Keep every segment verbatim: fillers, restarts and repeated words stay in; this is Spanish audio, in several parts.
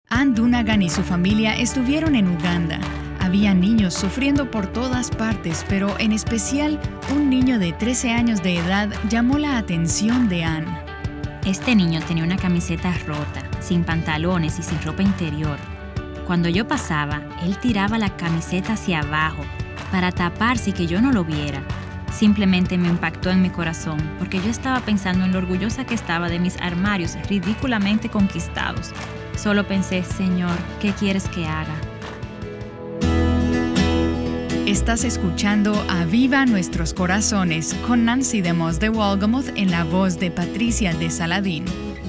Ann Dunagan y su familia estuvieron en Uganda. Había niños sufriendo por todas partes, pero en especial un niño de trece años de edad llamó la atención de Ann. Este niño tenía una camiseta rota, sin pantalones y sin ropa interior. Cuando yo pasaba, él tiraba la camiseta hacia abajo para taparse y que yo no lo viera. Simplemente me impactó en mi corazón porque yo estaba pensando en lo orgullosa que estaba de mis armarios ridículamente conquistados. Solo pensé, Señor, ¿qué quieres que haga? Estás escuchando Aviva Nuestros Corazones con Nancy DeMoss de Wolgemuth en la voz de Patricia de Saladín.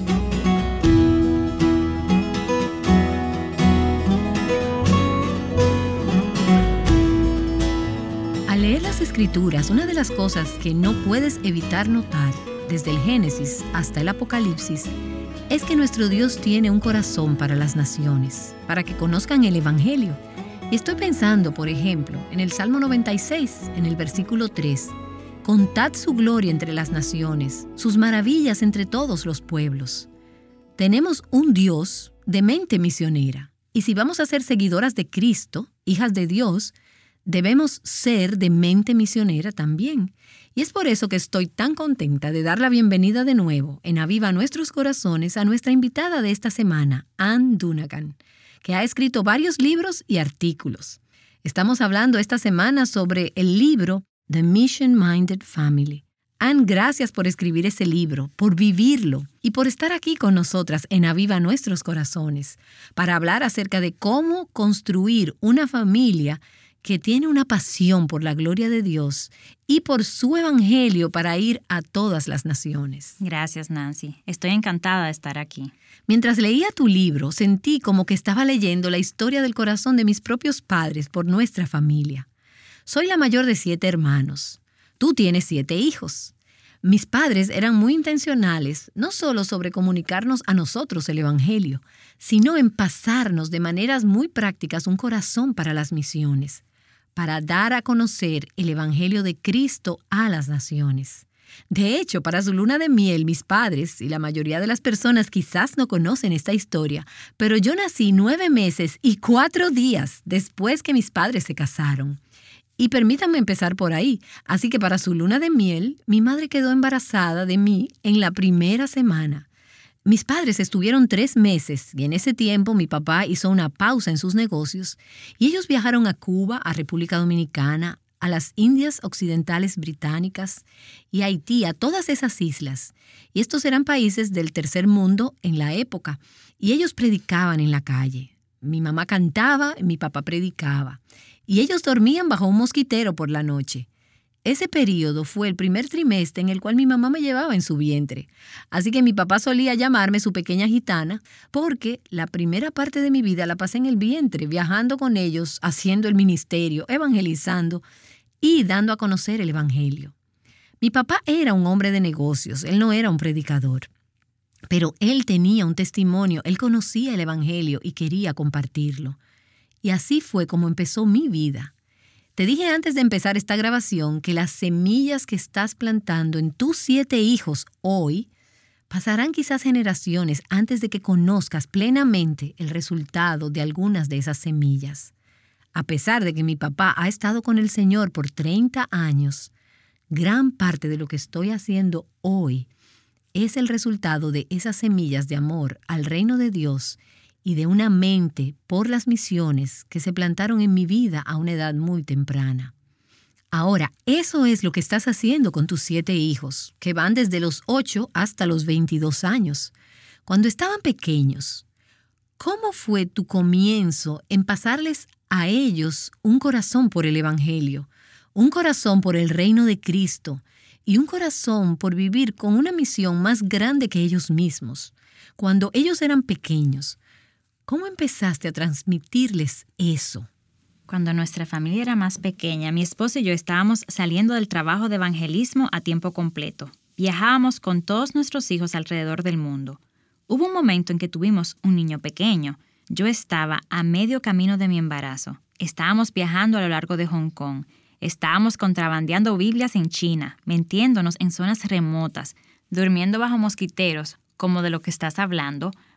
Al leer las Escrituras, una de las cosas que no puedes evitar notar, desde el Génesis hasta el Apocalipsis, es que nuestro Dios tiene un corazón para las naciones, para que conozcan el Evangelio. Y estoy pensando, por ejemplo, en el Salmo noventa y seis, en el versículo tres. Contad su gloria entre las naciones, sus maravillas entre todos los pueblos. Tenemos un Dios de mente misionera. Y si vamos a ser seguidoras de Cristo, hijas de Dios, debemos ser de mente misionera también. Y es por eso que estoy tan contenta de dar la bienvenida de nuevo en Aviva Nuestros Corazones a nuestra invitada de esta semana, Ann Dunagan, que ha escrito varios libros y artículos. Estamos hablando esta semana sobre el libro The Mission Minded Family. Ann, gracias por escribir ese libro, por vivirlo y por estar aquí con nosotras en Aviva Nuestros Corazones para hablar acerca de cómo construir una familia que tiene una pasión por la gloria de Dios y por su evangelio para ir a todas las naciones. Gracias, Nancy. Estoy encantada de estar aquí. Mientras leía tu libro, sentí como que estaba leyendo la historia del corazón de mis propios padres por nuestra familia. Soy la mayor de siete hermanos. Tú tienes siete hijos. Mis padres eran muy intencionales, no solo sobre comunicarnos a nosotros el evangelio, sino en pasarnos de maneras muy prácticas un corazón para las misiones, para dar a conocer el Evangelio de Cristo a las naciones. De hecho, para su luna de miel, mis padres y la mayoría de las personas quizás no conocen esta historia, pero yo nací nueve meses y cuatro días después que mis padres se casaron. Y permítanme empezar por ahí. Así que para su luna de miel, mi madre quedó embarazada de mí en la primera semana. Mis padres estuvieron tres meses y en ese tiempo mi papá hizo una pausa en sus negocios y ellos viajaron a Cuba, a República Dominicana, a las Indias Occidentales Británicas y a Haití, a todas esas islas. Y estos eran países del tercer mundo en la época y ellos predicaban en la calle. Mi mamá cantaba y mi papá predicaba y ellos dormían bajo un mosquitero por la noche. Ese periodo fue el primer trimestre en el cual mi mamá me llevaba en su vientre. Así que mi papá solía llamarme su pequeña gitana porque la primera parte de mi vida la pasé en el vientre, viajando con ellos, haciendo el ministerio, evangelizando y dando a conocer el evangelio. Mi papá era un hombre de negocios, él no era un predicador. Pero él tenía un testimonio, él conocía el evangelio y quería compartirlo. Y así fue como empezó mi vida. Te dije antes de empezar esta grabación que las semillas que estás plantando en tus siete hijos hoy pasarán quizás generaciones antes de que conozcas plenamente el resultado de algunas de esas semillas. A pesar de que mi papá ha estado con el Señor por treinta años, gran parte de lo que estoy haciendo hoy es el resultado de esas semillas de amor al reino de Dios y de una mente por las misiones que se plantaron en mi vida a una edad muy temprana. Ahora, eso es lo que estás haciendo con tus siete hijos, que van desde los ocho hasta los veintidós años. Cuando estaban pequeños, ¿cómo fue tu comienzo en pasarles a ellos un corazón por el Evangelio, un corazón por el reino de Cristo y un corazón por vivir con una misión más grande que ellos mismos? Cuando ellos eran pequeños, ¿cómo empezaste a transmitirles eso? Cuando nuestra familia era más pequeña, mi esposo y yo estábamos saliendo del trabajo de evangelismo a tiempo completo. Viajábamos con todos nuestros hijos alrededor del mundo. Hubo un momento en que tuvimos un niño pequeño. Yo estaba a medio camino de mi embarazo. Estábamos viajando a lo largo de Hong Kong. Estábamos contrabandeando Biblias en China, metiéndonos en zonas remotas, durmiendo bajo mosquiteros, como de lo que estás hablando,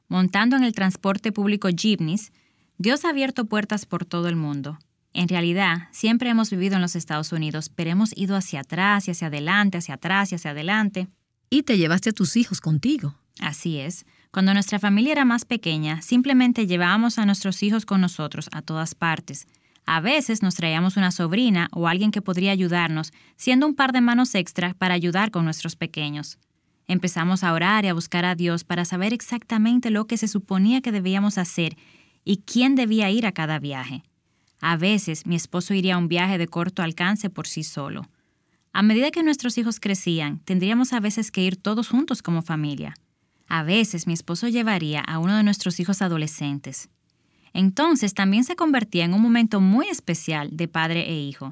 montando en el transporte público jeepneys, Dios ha abierto puertas por todo el mundo. En realidad, siempre hemos vivido en los Estados Unidos, pero hemos ido hacia atrás y hacia adelante, hacia atrás y hacia adelante. Y te llevaste a tus hijos contigo. Así es. Cuando nuestra familia era más pequeña, simplemente llevábamos a nuestros hijos con nosotros a todas partes. A veces nos traíamos una sobrina o alguien que podría ayudarnos, siendo un par de manos extra para ayudar con nuestros pequeños. Empezamos a orar y a buscar a Dios para saber exactamente lo que se suponía que debíamos hacer y quién debía ir a cada viaje. A veces mi esposo iría a un viaje de corto alcance por sí solo. A medida que nuestros hijos crecían, tendríamos a veces que ir todos juntos como familia. A veces mi esposo llevaría a uno de nuestros hijos adolescentes. Entonces también se convertía en un momento muy especial de padre e hijo.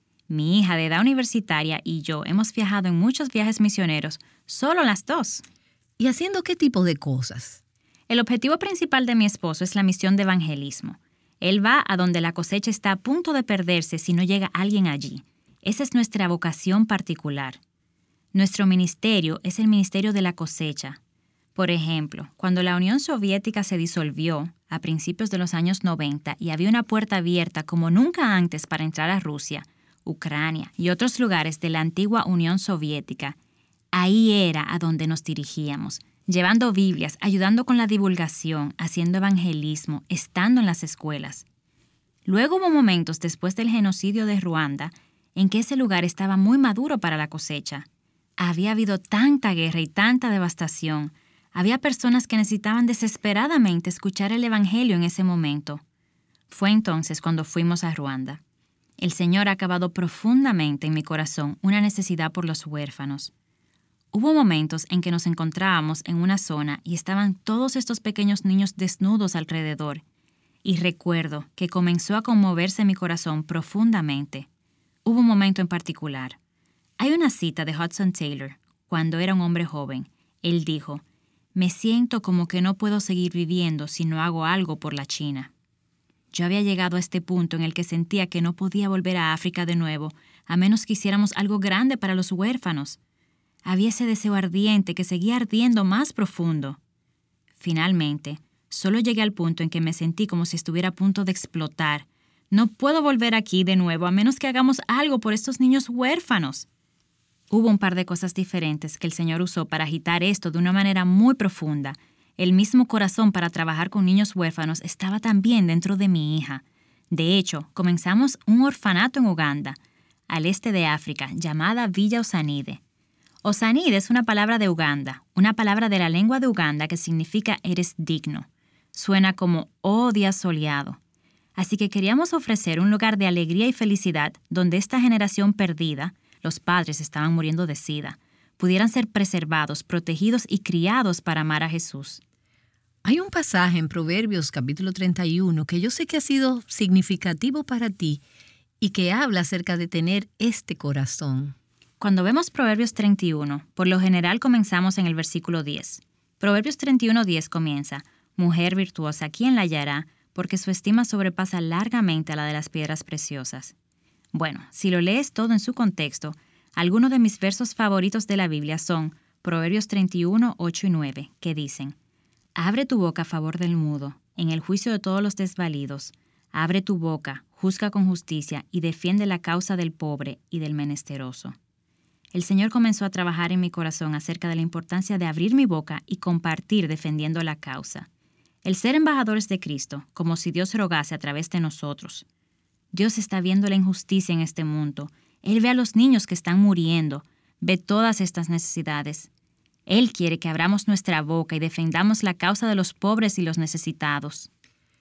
Mi hija de edad universitaria y yo hemos viajado en muchos viajes misioneros, solo las dos. ¿Y haciendo qué tipo de cosas? El objetivo principal de mi esposo es la misión de evangelismo. Él va a donde la cosecha está a punto de perderse si no llega alguien allí. Esa es nuestra vocación particular. Nuestro ministerio es el ministerio de la cosecha. Por ejemplo, cuando la Unión Soviética se disolvió a principios de los años noventa y había una puerta abierta como nunca antes para entrar a Rusia, Ucrania y otros lugares de la antigua Unión Soviética, ahí era a donde nos dirigíamos, llevando Biblias, ayudando con la divulgación, haciendo evangelismo, estando en las escuelas. Luego hubo momentos después del genocidio de Ruanda en que ese lugar estaba muy maduro para la cosecha. Había habido tanta guerra y tanta devastación. Había personas que necesitaban desesperadamente escuchar el evangelio en ese momento. Fue entonces cuando fuimos a Ruanda. El Señor ha acabado profundamente en mi corazón una necesidad por los huérfanos. Hubo momentos en que nos encontrábamos en una zona y estaban todos estos pequeños niños desnudos alrededor. Y recuerdo que comenzó a conmoverse mi corazón profundamente. Hubo un momento en particular. Hay una cita de Hudson Taylor, cuando era un hombre joven. Él dijo, «Me siento como que no puedo seguir viviendo si no hago algo por la China». Yo había llegado a este punto en el que sentía que no podía volver a África de nuevo, a menos que hiciéramos algo grande para los huérfanos. Había ese deseo ardiente que seguía ardiendo más profundo. Finalmente, solo llegué al punto en que me sentí como si estuviera a punto de explotar. No puedo volver aquí de nuevo a menos que hagamos algo por estos niños huérfanos. Hubo un par de cosas diferentes que el Señor usó para agitar esto de una manera muy profunda. El mismo corazón para trabajar con niños huérfanos estaba también dentro de mi hija. De hecho, comenzamos un orfanato en Uganda, al este de África, llamada Villa Osanide. Osanide es una palabra de Uganda, una palabra de la lengua de Uganda que significa eres digno. Suena como oh día soleado. Así que queríamos ofrecer un lugar de alegría y felicidad donde esta generación perdida, los padres estaban muriendo de sida, pudieran ser preservados, protegidos y criados para amar a Jesús. Hay un pasaje en Proverbios capítulo treinta y uno que yo sé que ha sido significativo para ti y que habla acerca de tener este corazón. Cuando vemos Proverbios treinta y uno, por lo general comenzamos en el versículo diez. Proverbios treinta y uno diez comienza, «Mujer virtuosa, ¿quién la hallará? Porque su estima sobrepasa largamente a la de las piedras preciosas». Bueno, si lo lees todo en su contexto, algunos de mis versos favoritos de la Biblia son Proverbios treinta y uno, ocho y nueve, que dicen, «Abre tu boca a favor del mudo, en el juicio de todos los desvalidos. Abre tu boca, juzga con justicia y defiende la causa del pobre y del menesteroso». El Señor comenzó a trabajar en mi corazón acerca de la importancia de abrir mi boca y compartir defendiendo la causa. El ser embajadores de Cristo, como si Dios rogase a través de nosotros. Dios está viendo la injusticia en este mundo. Él ve a los niños que están muriendo, ve todas estas necesidades. Él quiere que abramos nuestra boca y defendamos la causa de los pobres y los necesitados.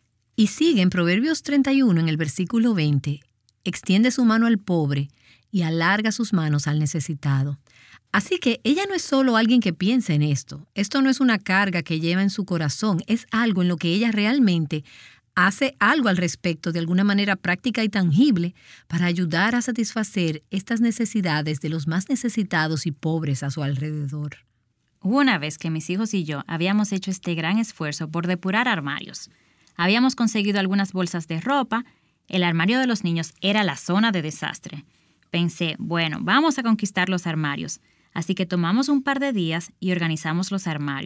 Y sigue en Proverbios treinta y uno, en el versículo veinte, extiende su mano al pobre y alarga sus manos al necesitado. Así que ella no es solo alguien que piensa en esto. Esto no es una carga que lleva en su corazón, es algo en lo que ella realmente hace algo al respecto de alguna manera práctica y tangible para ayudar a satisfacer estas necesidades de los más necesitados y pobres a su alrededor. Hubo una vez que mis hijos y yo habíamos hecho este gran esfuerzo por depurar armarios. Habíamos conseguido algunas bolsas de ropa. El armario de los niños era la zona de desastre. Pensé, bueno, vamos a conquistar los armarios. Así que tomamos un par de días y organizamos los armarios.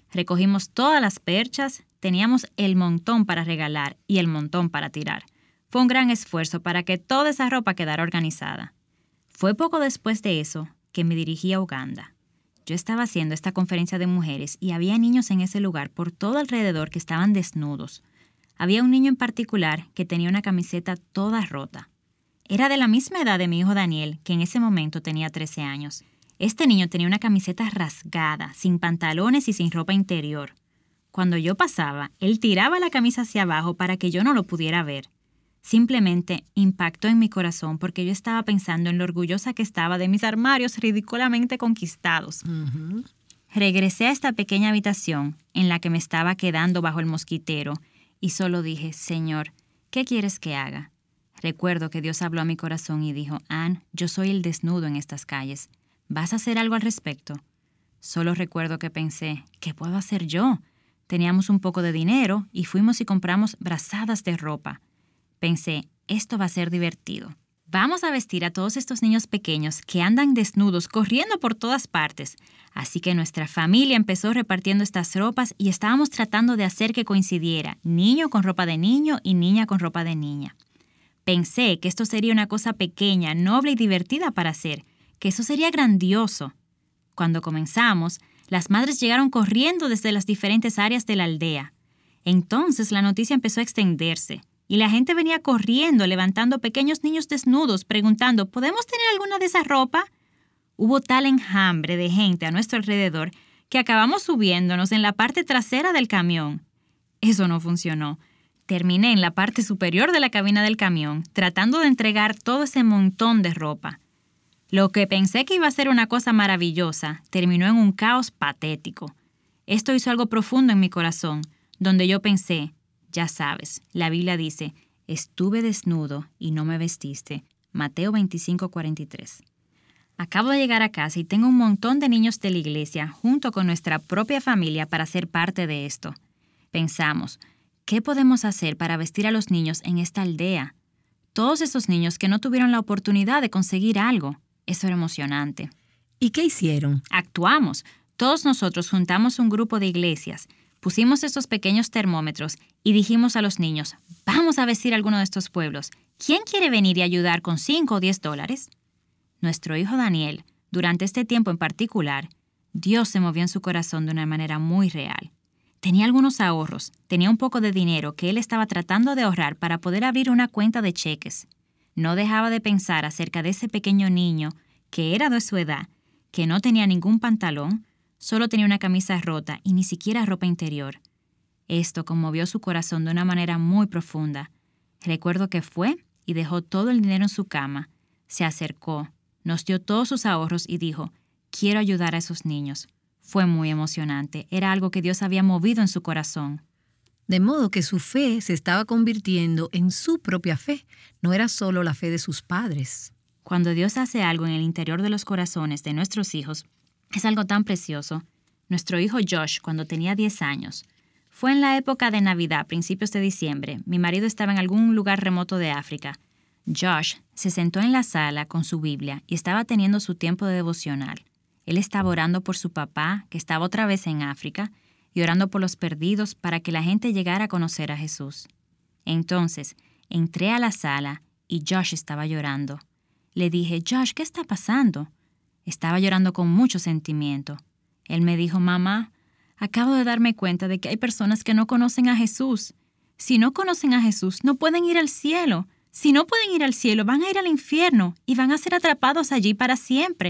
Recogimos todas las perchas, teníamos el montón para regalar y el montón para tirar. Fue un gran esfuerzo para que toda esa ropa quedara organizada. Fue poco después de eso que me dirigí a Uganda. Yo estaba haciendo esta conferencia de mujeres y había niños en ese lugar por todo alrededor que estaban desnudos. Había un niño en particular que tenía una camiseta toda rota. Era de la misma edad de mi hijo Daniel, que en ese momento tenía trece años. Este niño tenía una camiseta rasgada, sin pantalones y sin ropa interior. Cuando yo pasaba, él tiraba la camisa hacia abajo para que yo no lo pudiera ver. Simplemente impactó en mi corazón porque yo estaba pensando en lo orgullosa que estaba de mis armarios ridículamente conquistados. Uh-huh. Regresé a esta pequeña habitación en la que me estaba quedando bajo el mosquitero y solo dije, Señor, ¿qué quieres que haga? Recuerdo que Dios habló a mi corazón y dijo, Ann, yo soy el desnudo en estas calles. ¿Vas a hacer algo al respecto? Solo recuerdo que pensé, ¿qué puedo hacer yo? Teníamos un poco de dinero y fuimos y compramos brazadas de ropa. Pensé, esto va a ser divertido. Vamos a vestir a todos estos niños pequeños que andan desnudos corriendo por todas partes. Así que nuestra familia empezó repartiendo estas ropas y estábamos tratando de hacer que coincidiera niño con ropa de niño y niña con ropa de niña. Pensé que esto sería una cosa pequeña, noble y divertida para hacer, que eso sería grandioso. Cuando comenzamos, las madres llegaron corriendo desde las diferentes áreas de la aldea. Entonces la noticia empezó a extenderse y la gente venía corriendo, levantando pequeños niños desnudos, preguntando, ¿podemos tener alguna de esa ropa? Hubo tal enjambre de gente a nuestro alrededor que acabamos subiéndonos en la parte trasera del camión. Eso no funcionó. Terminé en la parte superior de la cabina del camión, tratando de entregar todo ese montón de ropa. Lo que pensé que iba a ser una cosa maravillosa, terminó en un caos patético. Esto hizo algo profundo en mi corazón, donde yo pensé, ya sabes, la Biblia dice, estuve desnudo y no me vestiste. Mateo veinticinco, cuarenta y tres. Acabo de llegar a casa y tengo un montón de niños de la iglesia junto con nuestra propia familia para ser parte de esto. Pensamos, ¿qué podemos hacer para vestir a los niños en esta aldea? Todos esos niños que no tuvieron la oportunidad de conseguir algo. Eso era emocionante. ¿Y qué hicieron? Actuamos. Todos nosotros juntamos un grupo de iglesias, pusimos estos pequeños termómetros y dijimos a los niños, vamos a vestir a alguno de estos pueblos. ¿Quién quiere venir y ayudar con cinco o diez dólares? Nuestro hijo Daniel, durante este tiempo en particular, Dios se movió en su corazón de una manera muy real. Tenía algunos ahorros, tenía un poco de dinero que él estaba tratando de ahorrar para poder abrir una cuenta de cheques. No dejaba de pensar acerca de ese pequeño niño que era de su edad, que no tenía ningún pantalón, solo tenía una camisa rota y ni siquiera ropa interior. Esto conmovió su corazón de una manera muy profunda. Recuerdo que fue y dejó todo el dinero en su cama, se acercó, nos dio todos sus ahorros y dijo, quiero ayudar a esos niños. Fue muy emocionante, era algo que Dios había movido en su corazón. De modo que su fe se estaba convirtiendo en su propia fe, no era solo la fe de sus padres. Cuando Dios hace algo en el interior de los corazones de nuestros hijos, es algo tan precioso. Nuestro hijo Josh, cuando tenía diez años, fue en la época de Navidad, principios de diciembre. Mi marido estaba en algún lugar remoto de África. Josh se sentó en la sala con su Biblia y estaba teniendo su tiempo de devocional. Él estaba orando por su papá, que estaba otra vez en África, y orando por los perdidos para que la gente llegara a conocer a Jesús. Entonces, entré a la sala y Josh estaba llorando. Le dije, Josh, ¿qué está pasando? Estaba llorando con mucho sentimiento. Él me dijo, mamá, acabo de darme cuenta de que hay personas que no conocen a Jesús. Si no conocen a Jesús, no pueden ir al cielo. Si no pueden ir al cielo, van a ir al infierno y van a ser atrapados allí para siempre.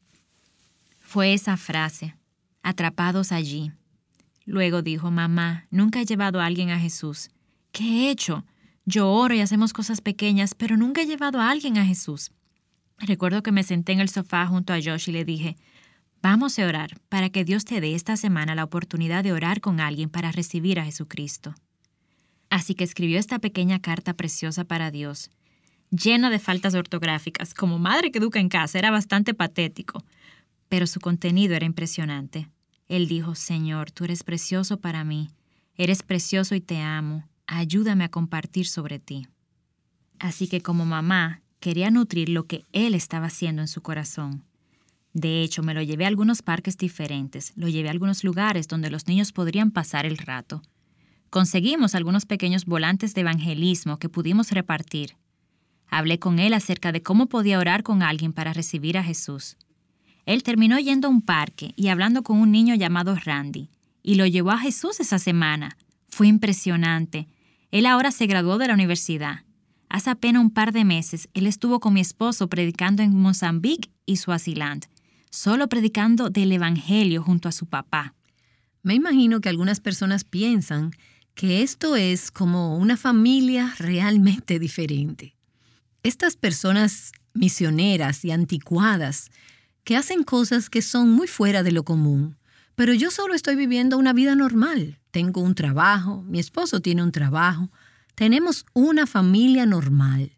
Fue esa frase, atrapados allí. Luego dijo, mamá, nunca he llevado a alguien a Jesús. ¿Qué he hecho? Yo oro y hacemos cosas pequeñas, pero nunca he llevado a alguien a Jesús. Recuerdo que me senté en el sofá junto a Josh y le dije, vamos a orar para que Dios te dé esta semana la oportunidad de orar con alguien para recibir a Jesucristo. Así que escribió esta pequeña carta preciosa para Dios, llena de faltas ortográficas. Como madre que educa en casa era bastante patético, pero su contenido era impresionante. Él dijo, Señor, tú eres precioso para mí, eres precioso y te amo, ayúdame a compartir sobre ti. Así que como mamá, quería nutrir lo que él estaba haciendo en su corazón. De hecho, me lo llevé a algunos parques diferentes, lo llevé a algunos lugares donde los niños podrían pasar el rato. Conseguimos algunos pequeños volantes de evangelismo que pudimos repartir. Hablé con él acerca de cómo podía orar con alguien para recibir a Jesús. Él terminó yendo a un parque y hablando con un niño llamado Randy, y lo llevó a Jesús esa semana. Fue impresionante. Él ahora se graduó de la universidad. Hace apenas un par de meses, él estuvo con mi esposo predicando en Mozambique y Swaziland, solo predicando del Evangelio junto a su papá. Me imagino que algunas personas piensan que esto es como una familia realmente diferente. Estas personas misioneras y anticuadas que hacen cosas que son muy fuera de lo común, pero yo solo estoy viviendo una vida normal. Tengo un trabajo, mi esposo tiene un trabajo, tenemos una familia normal.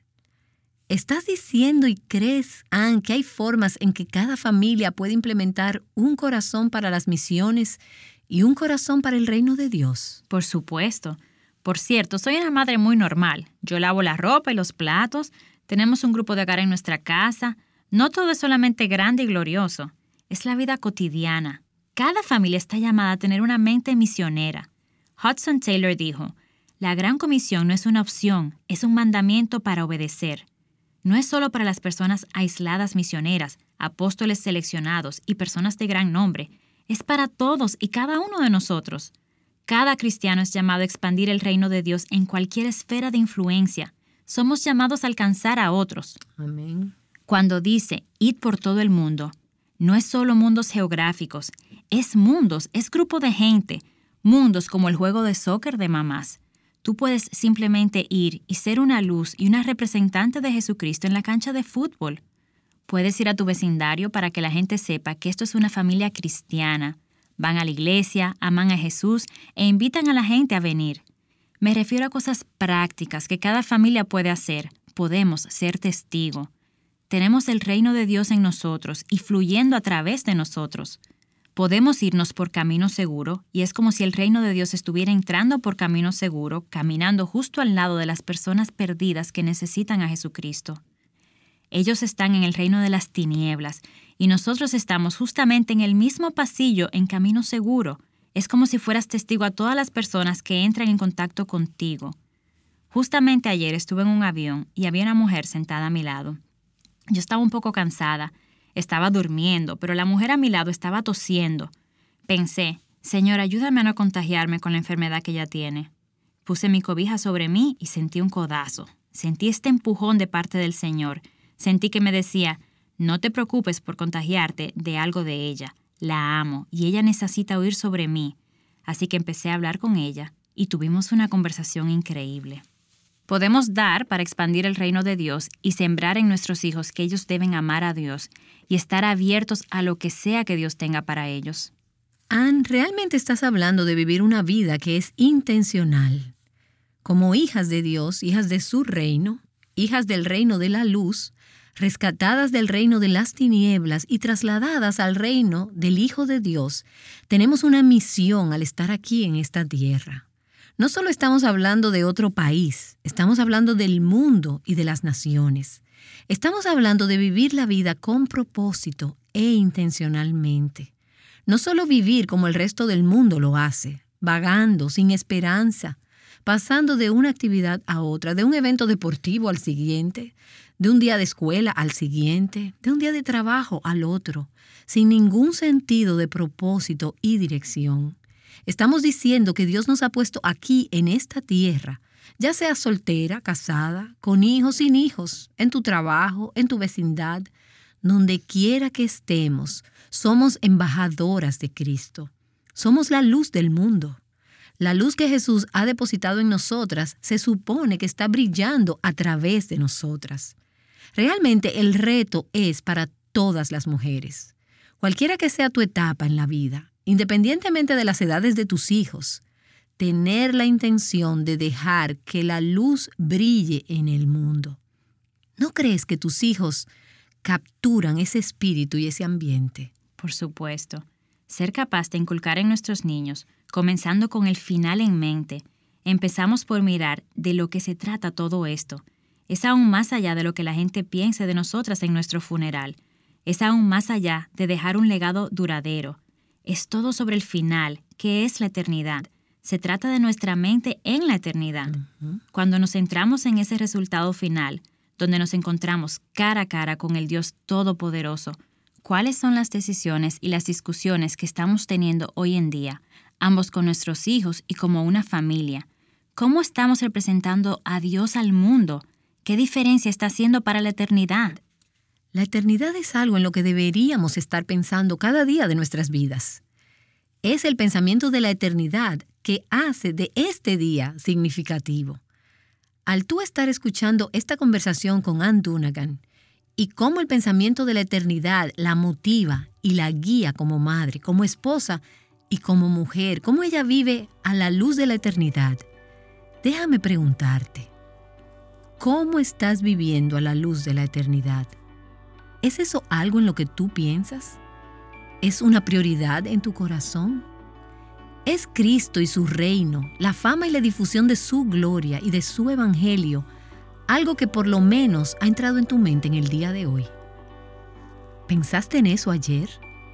¿Estás diciendo y crees, Ann, que hay formas en que cada familia puede implementar un corazón para las misiones y un corazón para el reino de Dios? Por supuesto. Por cierto, soy una madre muy normal. Yo lavo la ropa y los platos, tenemos un grupo de hogar en nuestra casa. No todo es solamente grande y glorioso. Es la vida cotidiana. Cada familia está llamada a tener una mente misionera. Hudson Taylor dijo, la Gran Comisión no es una opción, es un mandamiento para obedecer. No es solo para las personas aisladas misioneras, apóstoles seleccionados y personas de gran nombre. Es para todos y cada uno de nosotros. Cada cristiano es llamado a expandir el reino de Dios en cualquier esfera de influencia. Somos llamados a alcanzar a otros. Amén. Cuando dice, id por todo el mundo, no es solo mundos geográficos, es mundos, es grupo de gente, mundos como el juego de soccer de mamás. Tú puedes simplemente ir y ser una luz y una representante de Jesucristo en la cancha de fútbol. Puedes ir a tu vecindario para que la gente sepa que esto es una familia cristiana. Van a la iglesia, aman a Jesús e invitan a la gente a venir. Me refiero a cosas prácticas que cada familia puede hacer. Podemos ser testigo. Tenemos el reino de Dios en nosotros y fluyendo a través de nosotros. Podemos irnos por camino seguro y es como si el reino de Dios estuviera entrando por camino seguro, caminando justo al lado de las personas perdidas que necesitan a Jesucristo. Ellos están en el reino de las tinieblas y nosotros estamos justamente en el mismo pasillo en camino seguro. Es como si fueras testigo a todas las personas que entran en contacto contigo. Justamente ayer estuve en un avión y había una mujer sentada a mi lado. Yo estaba un poco cansada. Estaba durmiendo, pero la mujer a mi lado estaba tosiendo. Pensé, Señor, ayúdame a no contagiarme con la enfermedad que ella tiene. Puse mi cobija sobre mí y sentí un codazo. Sentí este empujón de parte del Señor. Sentí que me decía, no te preocupes por contagiarte de algo de ella. La amo y ella necesita oír sobre mí. Así que empecé a hablar con ella y tuvimos una conversación increíble. Podemos dar para expandir el reino de Dios y sembrar en nuestros hijos que ellos deben amar a Dios y estar abiertos a lo que sea que Dios tenga para ellos. Ann, realmente estás hablando de vivir una vida que es intencional. Como hijas de Dios, hijas de su reino, hijas del reino de la luz, rescatadas del reino de las tinieblas y trasladadas al reino del Hijo de Dios, tenemos una misión al estar aquí en esta tierra. No solo estamos hablando de otro país, estamos hablando del mundo y de las naciones. Estamos hablando de vivir la vida con propósito e intencionalmente. No solo vivir como el resto del mundo lo hace, vagando, sin esperanza, pasando de una actividad a otra, de un evento deportivo al siguiente, de un día de escuela al siguiente, de un día de trabajo al otro, sin ningún sentido de propósito y dirección. Estamos diciendo que Dios nos ha puesto aquí en esta tierra, ya sea soltera, casada, con hijos, sin hijos, en tu trabajo, en tu vecindad, donde quiera que estemos, somos embajadoras de Cristo. Somos la luz del mundo. La luz que Jesús ha depositado en nosotras se supone que está brillando a través de nosotras. Realmente el reto es para todas las mujeres. Cualquiera que sea tu etapa en la vida, independientemente de las edades de tus hijos, tener la intención de dejar que la luz brille en el mundo. ¿No crees que tus hijos capturan ese espíritu y ese ambiente? Por supuesto. Ser capaz de inculcar en nuestros niños, comenzando con el final en mente, empezamos por mirar de lo que se trata todo esto. Es aún más allá de lo que la gente piense de nosotras en nuestro funeral. es aún más allá de dejar un legado duradero. Es todo sobre el final, que es la eternidad. Se trata de nuestra mente en la eternidad. Uh-huh. Cuando nos centramos en ese resultado final, donde nos encontramos cara a cara con el Dios Todopoderoso, ¿cuáles son las decisiones y las discusiones que estamos teniendo hoy en día, ambos con nuestros hijos y como una familia? ¿Cómo estamos representando a Dios al mundo? ¿Qué diferencia está haciendo para la eternidad? La eternidad es algo en lo que deberíamos estar pensando cada día de nuestras vidas. Es el pensamiento de la eternidad que hace de este día significativo. Al tú estar escuchando esta conversación con Ann Dunagan y cómo el pensamiento de la eternidad la motiva y la guía como madre, como esposa y como mujer, cómo ella vive a la luz de la eternidad, déjame preguntarte, ¿cómo estás viviendo a la luz de la eternidad? ¿Es eso algo en lo que tú piensas? ¿Es una prioridad en tu corazón? ¿Es Cristo y su reino, la fama y la difusión de su gloria y de su evangelio, algo que por lo menos ha entrado en tu mente en el día de hoy? ¿Pensaste en eso ayer?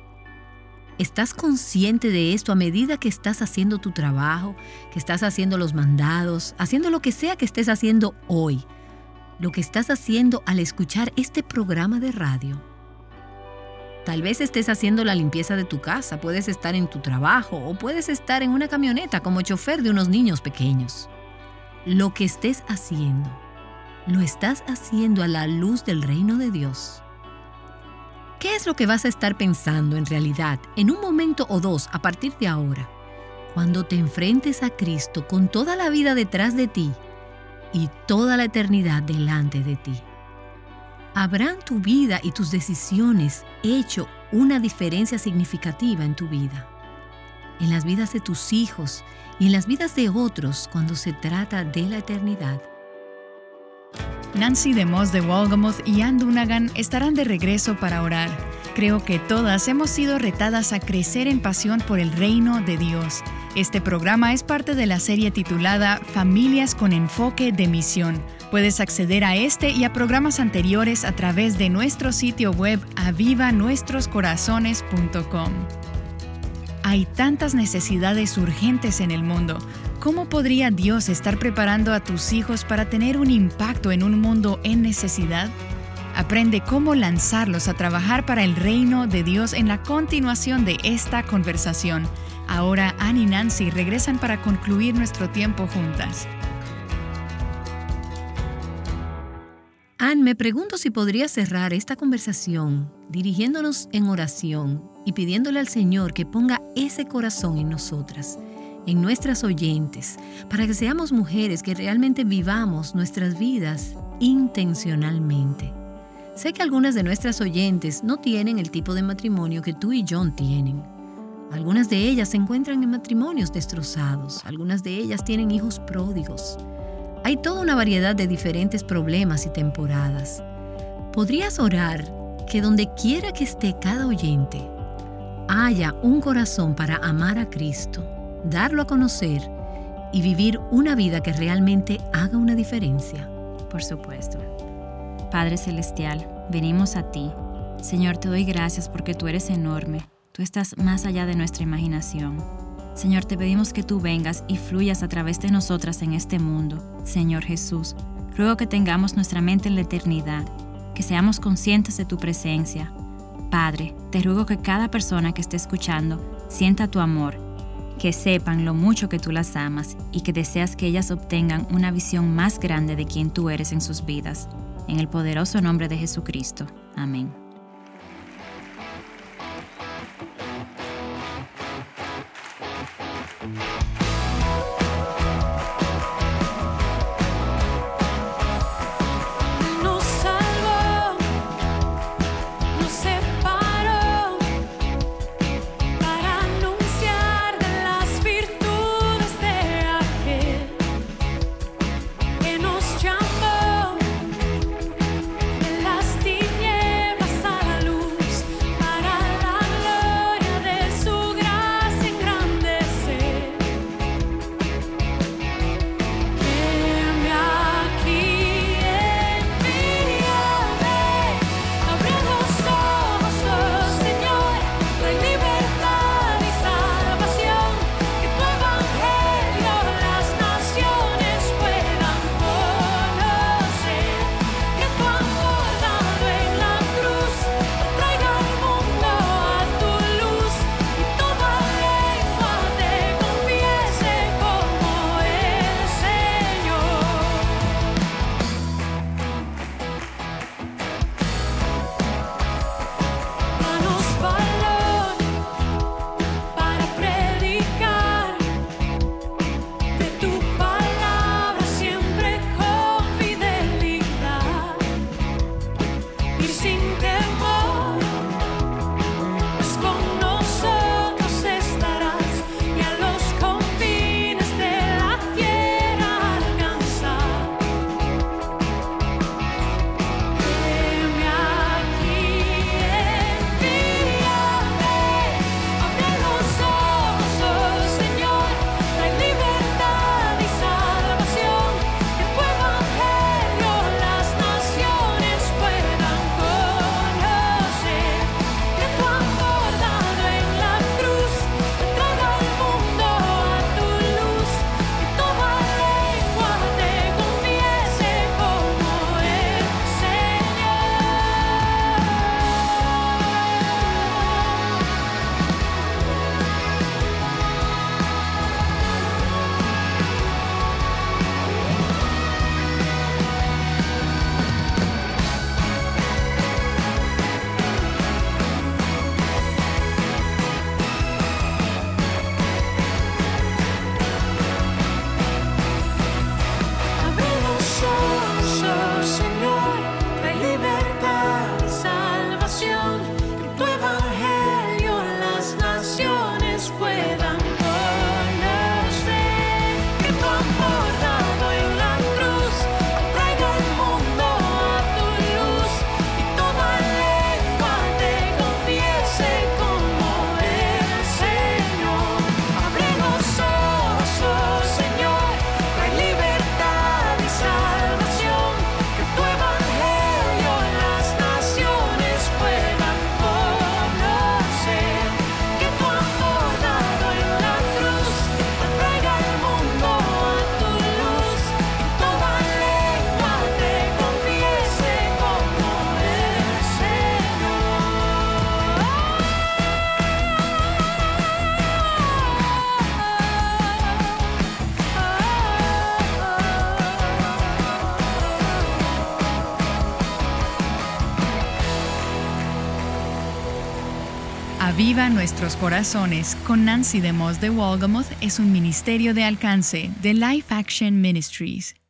¿Estás consciente de esto a medida que estás haciendo tu trabajo, que estás haciendo los mandados, haciendo lo que sea que estés haciendo hoy? Lo que estás haciendo al escuchar este programa de radio. Tal vez estés haciendo la limpieza de tu casa, puedes estar en tu trabajo o puedes estar en una camioneta como chofer de unos niños pequeños. Lo que estés haciendo, lo estás haciendo a la luz del reino de Dios. ¿Qué es lo que vas a estar pensando en realidad en un momento o dos a partir de ahora, cuando te enfrentes a Cristo con toda la vida detrás de ti y toda la eternidad delante de ti? ¿Habrán tu vida y tus decisiones hecho una diferencia significativa en tu vida, en las vidas de tus hijos y en las vidas de otros cuando se trata de la eternidad? Nancy DeMoss de Wolgemuth y Ann Dunagan estarán de regreso para orar. Creo que todas hemos sido retadas a crecer en pasión por el reino de Dios. Este programa es parte de la serie titulada Familias con Enfoque de Misión. Puedes acceder a este y a programas anteriores a través de nuestro sitio web aviva nuestros corazones punto com. Hay tantas necesidades urgentes en el mundo. ¿Cómo podría Dios estar preparando a tus hijos para tener un impacto en un mundo en necesidad? Aprende cómo lanzarlos a trabajar para el reino de Dios en la continuación de esta conversación. Ahora Ann y Nancy regresan para concluir nuestro tiempo juntas. Ann, me pregunto si podría cerrar esta conversación dirigiéndonos en oración y pidiéndole al Señor que ponga ese corazón en nosotras, en nuestras oyentes, para que seamos mujeres que realmente vivamos nuestras vidas intencionalmente. Sé que algunas de nuestras oyentes no tienen el tipo de matrimonio que tú y John tienen. Algunas de ellas se encuentran en matrimonios destrozados, algunas de ellas tienen hijos pródigos. Hay toda una variedad de diferentes problemas y temporadas. ¿Podrías orar que donde quiera que esté cada oyente, haya un corazón para amar a Cristo, darlo a conocer y vivir una vida que realmente haga una diferencia? Por supuesto. Padre Celestial, venimos a ti. Señor, te doy gracias porque tú eres enorme. Tú estás más allá de nuestra imaginación. Señor, te pedimos que tú vengas y fluyas a través de nosotras en este mundo. Señor Jesús, ruego que tengamos nuestra mente en la eternidad, que seamos conscientes de tu presencia. Padre, te ruego que cada persona que esté escuchando sienta tu amor, que sepan lo mucho que tú las amas y que deseas que ellas obtengan una visión más grande de quién tú eres en sus vidas. En el poderoso nombre de Jesucristo. Amén. Nos llamó de las tinieblas Aviva Nuestros Corazones con Nancy DeMoss de Wolgemuth es un ministerio de alcance de Life Action Ministries.